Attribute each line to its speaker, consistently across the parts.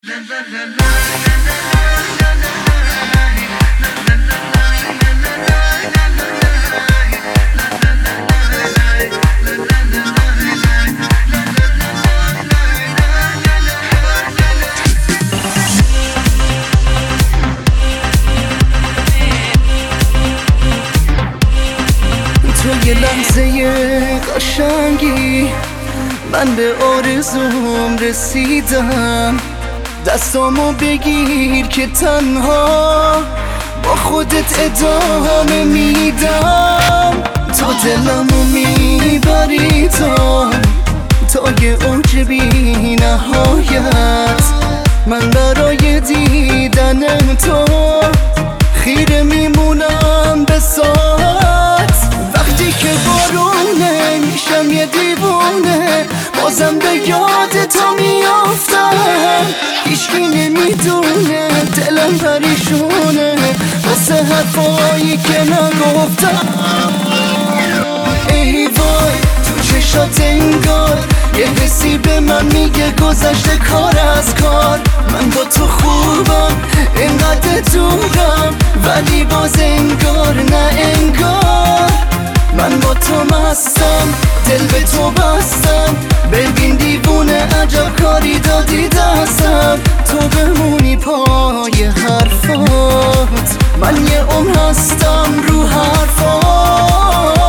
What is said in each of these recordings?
Speaker 1: تو یه لحظه قشنگی من به آرزوم رسیدم. دستامو بگیر که تنها با خودت ادامه میدم. تو دلمو میبری تا یه اوج بی نهایت. من برای دیدن تو خیره میمونم به ساعت. وقتی که بارونه میشم یه دیوونه، بازم به یاد تو میافتم. هیچکی نمیدونه دلم پریشونه واسه حرفایی که نگفتم. ای وای تو چشات انگار یه حسی به من میگه گذشته کار از کار. من با تو خوبم اینقدر دورم، ولی باز انگار نه انگار. من با تو مستم دل به تو بستم. ببین دیوونه عجب کاری دادی دستم. تو بمونی پای حرفات، من یه عمر هستم رو حرفام.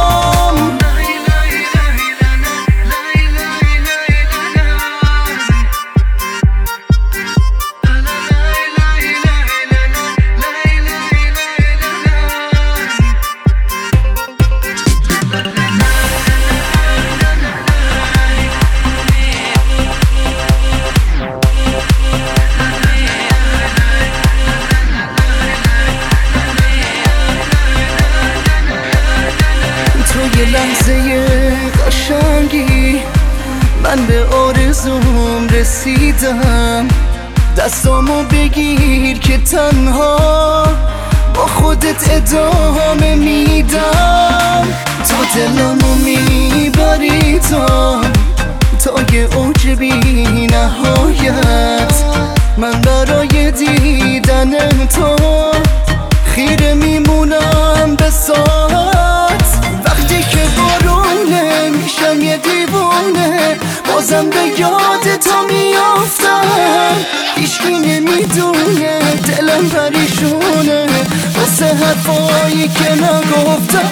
Speaker 1: یه لحظه قشنگی من به آرزوم رسیدم. دستامو بگیر که تنها با خودت ادامه میدم. تو دلمو میبری تا یه اوج بی نهایت. من برای دیدن تو خیره میمونم به ساعت. وقتی که بارونه میشم یه دیوونه، بازم به یاد تو میافتم. هیچکی نمیدونه دلم پریشونه واسه حرفایی که نگفتم.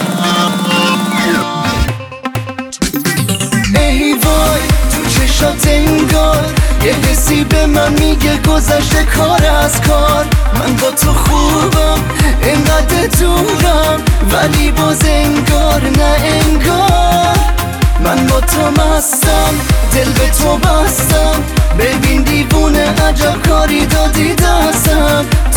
Speaker 1: ای وای تو چشات انگار یه حسی به من میگه گذشته کار از کار. من با تو خوبم اینقدر دورم، ولی باز انگار نه انگار. من با تو مستم دل به تو بستم. ببین دیوونه عجب کاری دادی دستم.